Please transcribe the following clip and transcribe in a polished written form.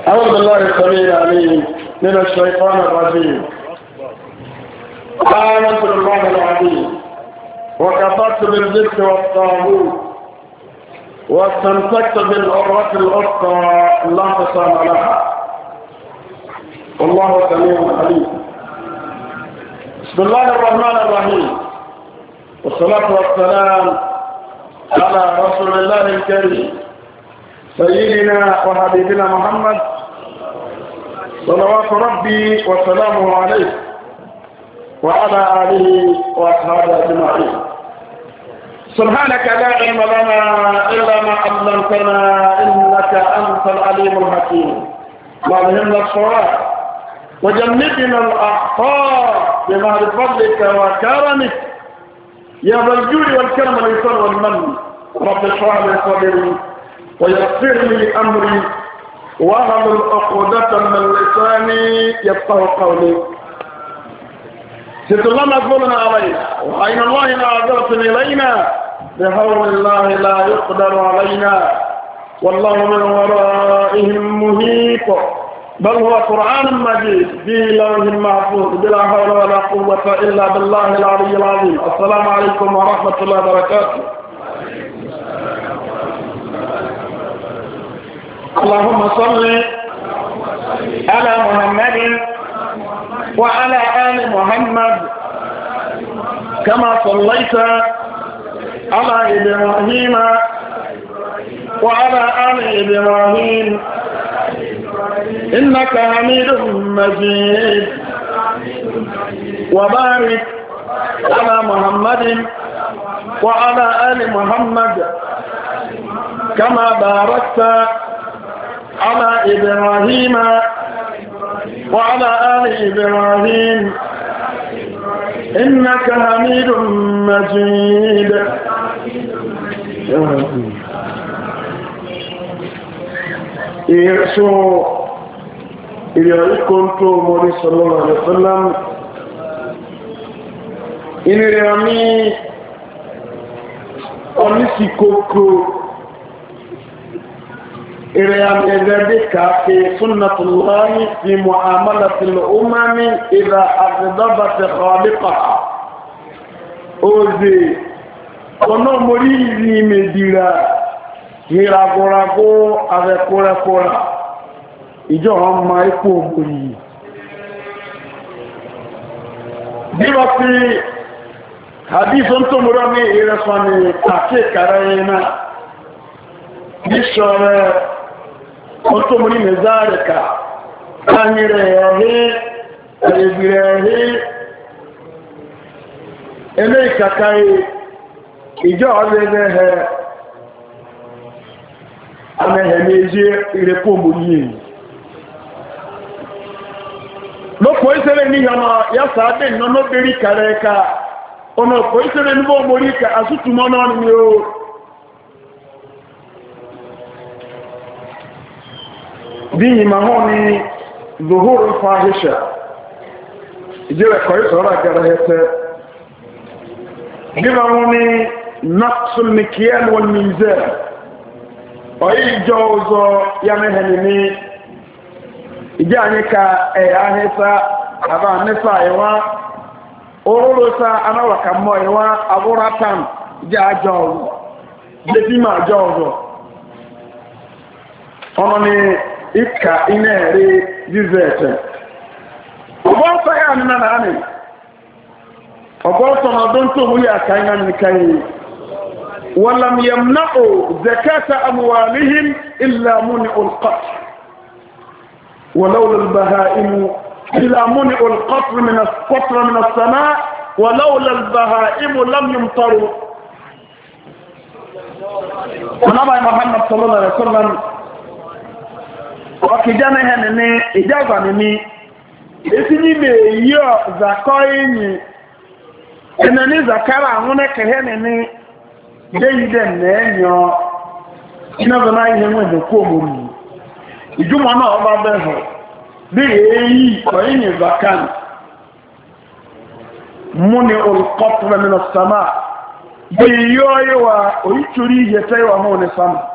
أعوذ بالله السميع العليم من الشيطان الرجيم. آمنت بالله العظيم وكفرت بالجبت والطاغوت واستمسكت بالعروة الوثقى لا انفصام لها والله سميع عليم. بسم الله الرحمن الرحيم والصلاة والسلام على رسول الله الكريم سيدنا وحبيبنا محمد صلوات ربي وسلامه عليه وعلى آله وأصحابه أجمعين. سبحانك لا علم لنا إلا ما علمتنا إنك أنت العليم الحكيم. وألهمنا الصواب وجنبنا الأخطاء بما بفضلك وكرمك يا ذا الجود والكرم والإحسان والمن. رب اشرح لي صدري ويسر لي أمري واحلل عقدة من لساني يفقهوا قولي. ست الله مقبولنا علينا وعين الله ناظرة إلينا بحول الله لا يقدر علينا والله من ورائهم محيط بل هو قرآن مجيد في لوح محفوظ بلا حول ولا قوة إلا بالله العلي العظيم. السلام عليكم ورحمة الله وبركاته. اللهم صل على محمد وعلى آل محمد كما صليت على إبراهيم وعلى آل إبراهيم إنك حميد مجيد وبارك على محمد وعلى آل محمد كما باركت على إبراهيم وعلى آل إبراهيم إنك حميد مجيد. يسوع إلى كنت مولى صلى الله عليه وسلم إن رامي أنسي كوكو إريان إذا في سنة الله في معاملة الأمم إذا أغضبت خالقها أوزي كنو مريزي مديرا هيراغوراغو أغيكورا إجو هم يكو مري ديوكي حديث أنتم مرامي إرساني تاكي كارينا بشارة أنتم مري مزاركا كانيري أريبيري إليكا كاي إجو أريبيه أنا هنيجي إليكو مريين lọ́pọ̀ ìṣẹ́lẹ̀ ní ọmọ yásàádé ìnáná bèrí kàrẹ́ẹ̀ká ọmọ ọ̀pọ̀ ìṣẹ́lẹ̀ níbọ̀ mórí kà àsútùmọ́ náà ni ó bí ìmọ̀ hàn ní zuhuru fahisha ìjẹ́rẹ̀ kọ̀ ìṣọ́rọ̀ àgẹ́rẹ́ ẹ̀tẹ́ bí wọ́n ní naqsul mikyal wal mizan ọ̀yí ìjọ ọzọ yamẹ́hẹ̀ni ní ìjẹ́ àyíká ẹ̀yà ahẹ́sá àbá nífà ìwá orórosá anáwàkà mọ́ ìwá abúrátàn jẹ́ àjọ ọ̀rọ̀ jẹ́bí máa jọ ọ̀rọ̀ ọ̀nà ni ìkà iná ẹ̀rí jízẹ̀ ẹ̀tẹ̀ ọgbọ́n sáyà nínú náà ní ọgbọ́n sọ̀nà ọdún tó múlé àkà iná nìkan yìí wọ́n lam yamna'u zakata amwalihim illa muni'ul qatl ولولا البهائم إلا منع القطر من السماء ولولا البهائم لم يمطروا. ونبي محمد صلى الله عليه وسلم وكجانا هنني إجازة نمي إسني بيو زكايني إنني زكارا هناك هنني جيدا نينيو إنا بناي هنوين كوموري ìjúmọ̀ náà ọba bẹ́ẹ̀ bí èyí ọ̀yìn ìzàkán múni olùkọ́pùrẹ̀ nínú sàmà bí yíó yíwa orítorí ìyẹ̀tẹ́ ìwà mọ́ ní sàmà